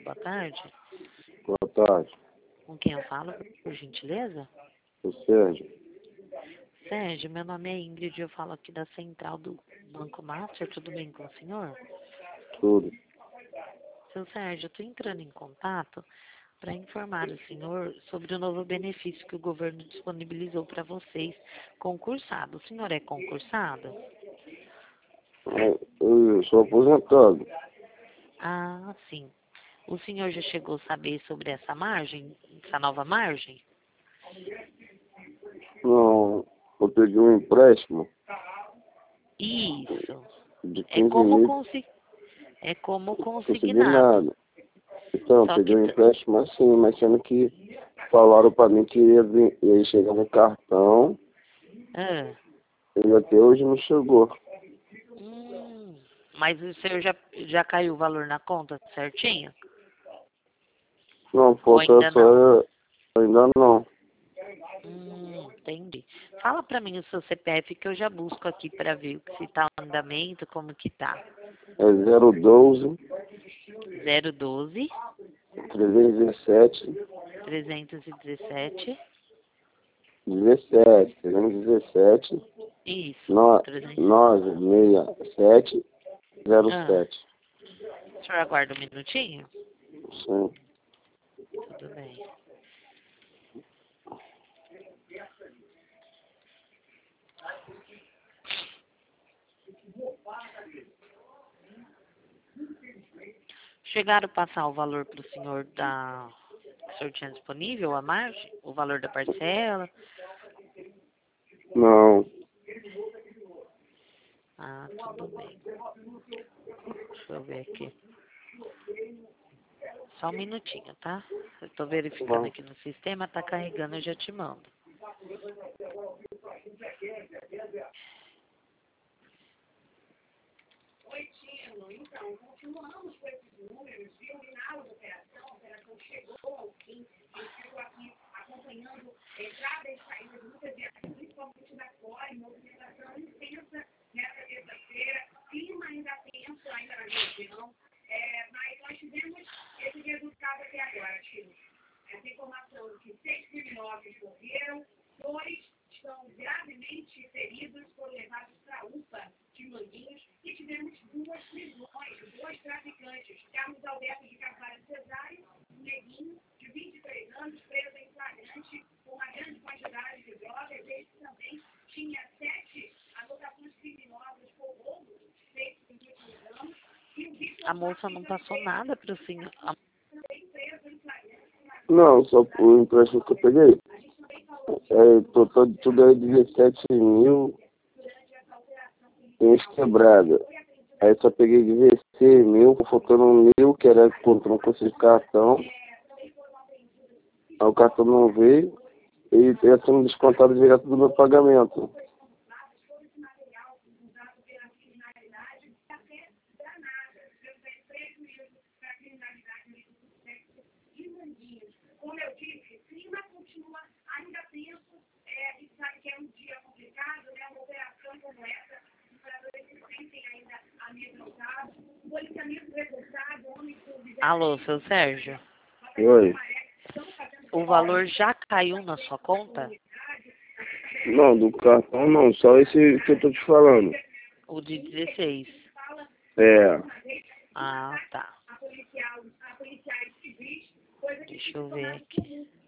boa tarde. Boa tarde. Com quem eu falo, por gentileza? O Sérgio. Sérgio, meu nome é Ingrid, eu falo aqui da central do Banco Master, tudo bem com o senhor? Tudo. Seu Sérgio, eu estou entrando em contato para informar o senhor sobre o novo benefício que o governo disponibilizou para vocês, concursado. O senhor é concursado? Eu sou aposentado. Ah, sim. O senhor já chegou a saber sobre essa margem, essa nova margem? Não, eu peguei um empréstimo Isso. de É 15 como, mil, é como não consegui consignado. nada. Então, eu Só peguei que um empréstimo assim, mas sendo que falaram pra mim que ia chegar no cartão ah, e até hoje não chegou. mas o senhor já caiu o valor na conta certinho? Não, Ou falta ainda não? só... Ainda não. Entendi. Fala pra mim o seu CPF que eu já busco aqui pra ver se tá em andamento, como que tá. É 012 012 317 317. 317 Isso. 967 Ah, 07. o senhor aguarda um minutinho? Sim. Tudo bem. Chegaram a passar o valor para o senhor que o senhor tinha disponível, a margem, o valor da parcela? Não. Ah, tudo bem. Deixa eu ver aqui. Só um minutinho, tá? Eu tô verificando aqui no sistema, tá carregando, eu já te mando. Então, continuamos com esses números, viu? E na operação, a operação chegou ao fim. Eu fico aqui acompanhando entrada e saída de muitas viagens, principalmente da Core, movimentação intensa nessa terça-feira, clima ainda tenso ainda na região, mas nós tivemos esse resultado até agora, Tio. Essa informação de que 6 criminosos morreram, 2 estão gravemente feridos, foram levados para a UPA de Manguinhos e tivemos 2 prisões, 2 traficantes. Carlos Alberto de Carvalho Cesário, um neguinho de 23 anos, preso em flagrante com uma grande quantidade de drogas. Ele também tinha 7 anotações criminosas por roubo feitos nos últimos anos. E o A moça não passou nada para o senhor. também preso em flagrante. Não, só o empréstimo que eu peguei. Total de tudo é 17 mil em quebrada. Aí só peguei 16 mil, faltando 1.000, que era contra um curso de cartão. Aí o cartão não veio e ia sendo descontado direto do meu pagamento. Como eu disse, o clima continua ainda tenso, e sabe que é um dia complicado, né? Uma operação como essa, os moradores se sentem ainda amedrontados, o policiamento reforçado, homens com... Alô, seu Sérgio? Oi. O valor já caiu na sua conta? Não, do cartão não, só esse que eu tô te falando. O de 16? É. Ah, tá. Deixa eu ver aqui.